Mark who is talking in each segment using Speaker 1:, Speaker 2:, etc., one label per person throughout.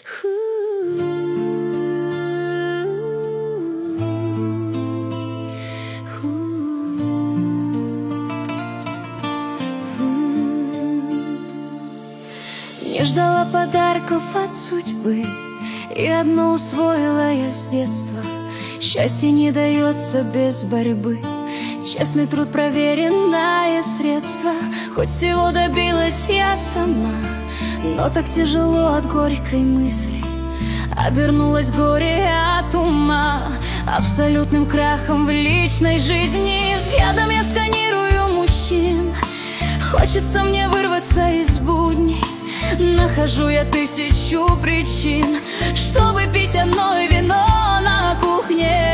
Speaker 1: Не ждала подарков от судьбы, и одно усвоила я с детства: счастье не дается без борьбы. Честный труд — проверенное средство. Хоть всего добилась я сама, но так тяжело от горькой мысли. Обернулось горе от ума абсолютным крахом в личной жизни. Взглядом я сканирую мужчин. Хочется мне вырваться из будней. Нахожу я тысячу причин, чтобы пить одно вино на кухне.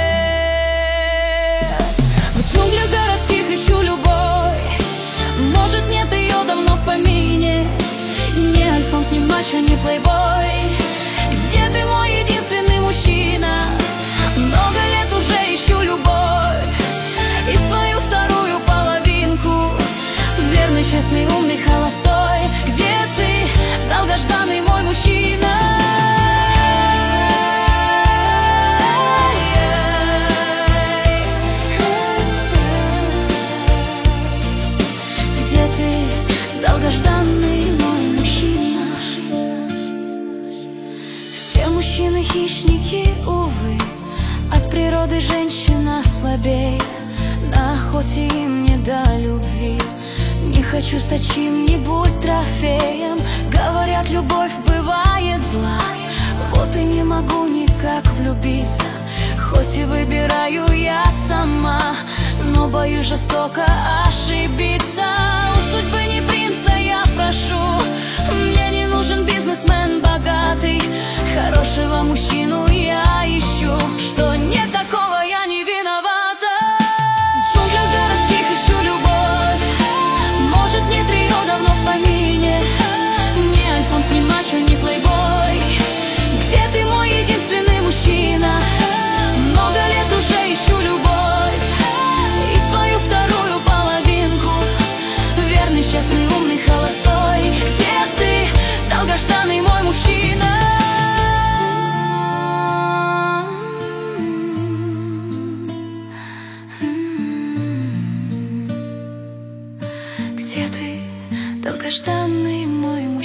Speaker 1: В джунглях городских ищу любовь. Может, нет ее давно в помине. Не альфонс, не мачо, не плейбой. Где ты, мой единственный мужчина? Много лет уже ищу любовь и свою вторую половинку. Верный, честный, умный, холостой. Где ты, долгожданный мой мужчина? Где ты, долгожданный мой мужчина? Все мужчины хищники, увы. От природы женщина слабее. На охоте им не до любви. Не хочу стать чьим-нибудь трофеем. Говорят, любовь бывает зла. Вот и не могу никак влюбиться. Хоть и выбираю я сама, но боюсь жестоко ошибиться. У судьбы не принца я прошу. Мне не нужен бизнесмен богатый. Хорошего мужчину я ищу. Что нет такого, я не виновата. В джунглях городских ищу любовь. Может, нет ее давно в помине. Не альфонс, не мачо, не плейбой. Где ты, мой единственный мужчина? Много лет уже ищу любовь и свою вторую половинку. Верный, честный, умный, холостой. Где ты, долгожданный мой мужчина? Где ты, долгожданный мой мужчина?